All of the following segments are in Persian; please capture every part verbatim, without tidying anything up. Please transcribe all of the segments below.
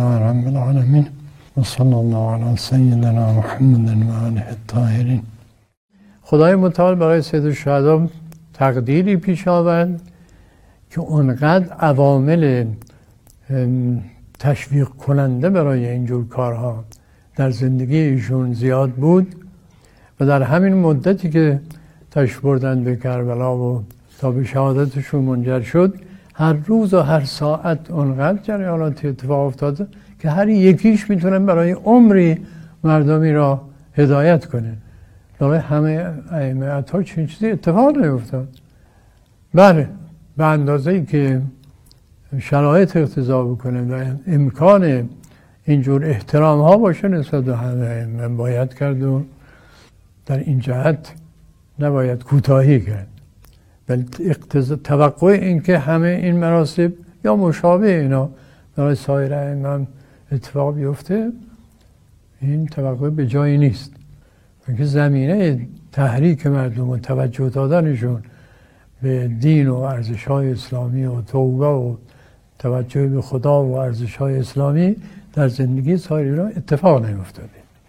لله رب العالمین و صلی الله علی سیدنا محمد و آله الطاهرین. خدای متعال برای سید الشهدا تقدیری پیش آورد که اونقدر عوامل تشویق کننده برای اینجور کارها در زندگی ایشون زیاد بود و در همین مدتی که تشریف بردن به کربلا و تا به شهادتشون منجر شد، هر روز و هر ساعت اونقدر جریانات اتفاق افتاده که هر یکیش میتونه برای عمری مردمی را هدایت کنه. برای همه ائمه ها چنین چیزی اتفاق نیفتاد. بله، به اندازه ای که شرایط اقتضا بکنه و امکان اینجور احترام ها باشه نسبت به همه ائمه باید کرد و در این جهت نباید کوتاهی کرد. ولی اقتضا توقع این که همه این مراسم یا مشابه اینا برای سایر ائمه اتفاق بیفته، این توقع به جایی نیست. اینکه زمینه تحریک مردم و توجه دادنشون به دین و ارزش‌های اسلامی و توبه و توجه به خدا و ارزش‌های اسلامی در زندگی سایر اینا اتفاق نیفتاده.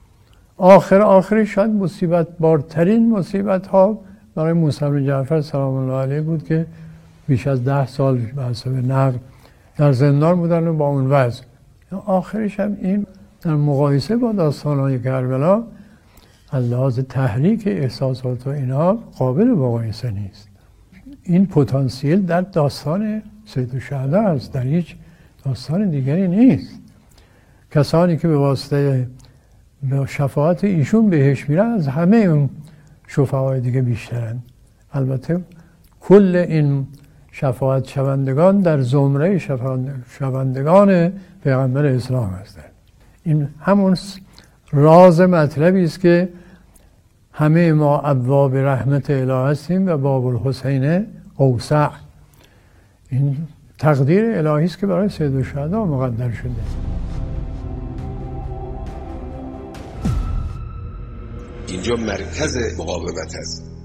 آخر آخرش شاید مصیبت بارترین مصیبت ها برای موسی بن جعفر سلام الله علیه بود که بیش از ده سال به حسب نقل در زندان بودن و با اون وضع. آخرش هم این در مقایسه با داستان‌های کربلا از لحاظ تحریک احساسات و اینها قابل مقایسه نیست. این پتانسیل در داستان سید الشهدا است، در هیچ داستان دیگری نیست. کسانی که به واسطه به شفاعت ایشون بهش میرن از همه اون شفاعای دیگه بیشترن. البته کل این شفاعت شوندگان در زمره شوندگان پیغمبر اسلام هستند. این همون راز مطلبی است که همه ما ابواب رحمت الهی هستیم و باب الحسین اوسع. این تقدیر الهی است که برای سید الشهدا مقدر شده. اینجا مرکز مقاومت است.